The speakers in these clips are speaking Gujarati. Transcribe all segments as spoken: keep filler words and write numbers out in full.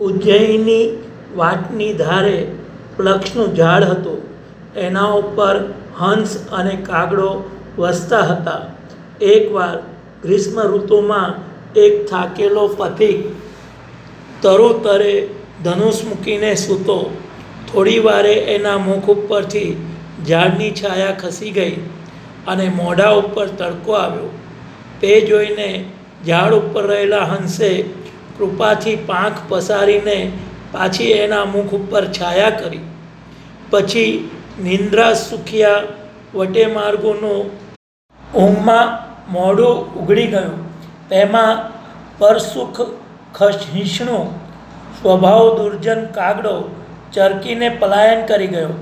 ઉજ્જૈનની વાટની ધારે વૃક્ષનું ઝાડ હતું. એના ઉપર હંસ અને કાગડો વસતા હતા. એકવાર ગ્રીષ્મ ઋતુમાં એક થાકેલો પથિક તરુતરે ધનુષ મૂકીને સૂતો. થોડી વારે એના મુખ ઉપરથી ઝાડની છાયા ખસી ગઈ અને મોઢા ઉપર તડકો આવ્યો. તે જોઈને ઝાડ ઉપર રહેલા હંસે કૃપાથી પાંખ પસારીને પાછી એના મુખ ઉપર છાયા કરી. પછી નિંદ્રા સુખ્યા વટે માર્ગોનું ઊંઘમાં મોઢું ઉઘડી ગયું. તેમાં પરસુખ ખહિષ્ણુ સ્વભાવ દુર્જન કાગડો ચરકીને પલાયન કરી ગયો.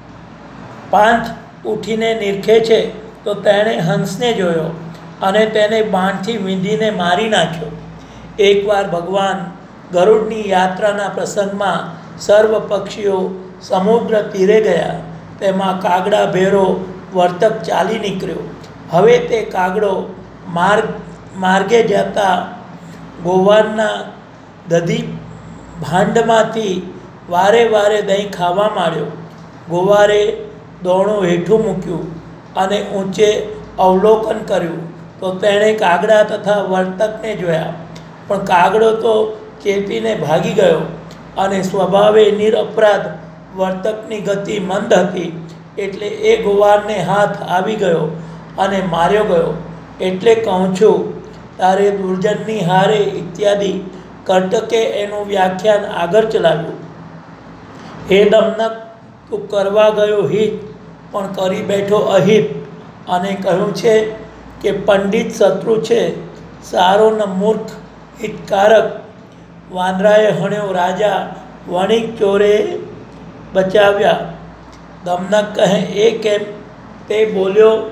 પાંથ ઉઠીને નીરખે છે તો તેણે હંસને જોયો અને તેને બાણથી વીંધીને મારી નાખ્યો. એકવાર ભગવાન ગરુડની યાત્રાના પ્રસંગમાં સર્વ પક્ષીઓ સમુદ્ર તીરે ગયા. તેમાં કાગડા ભેરો વર્તક ચાલી નીકળ્યો. હવે તે કાગડો માર્ગ માર્ગે જતા ગોવારના દધી ભાંડમાંથી વારે વારે દહીં ખાવા માંડ્યો. ગોવારે દોણું હેઠું મૂક્યું અને ઊંચે અવલોકન કર્યું તો તેણે કાગડા તથા વર્તકને જોયા. પણ કાગડો તો ચેપીને ભાગી ગયો અને સ્વભાવે નિરપરાધ વર્તકની ગતિ મંદ હતી એટલે એ ગોવારને હાથ આવી ગયો અને માર્યો ગયો. એટલે કહું છું, તારે દુર્જનની હારે ઇત્યાદિ કર્ટકે એનું વ્યાખ્યાન આગળ ચલાવ્યું. હે દમનક, તું કરવા ગયો હિત પણ કરી બેઠો અહિત. અને કહ્યું છે કે પંડિત શત્રુ છે, સારો ન મૂર્ખ હિતકારક. વાંદરાએ હણ્યો રાજા, વણિક ચોરે બચાવ્યા. દમનક કહે, એ કેમ? તે બોલ્યો,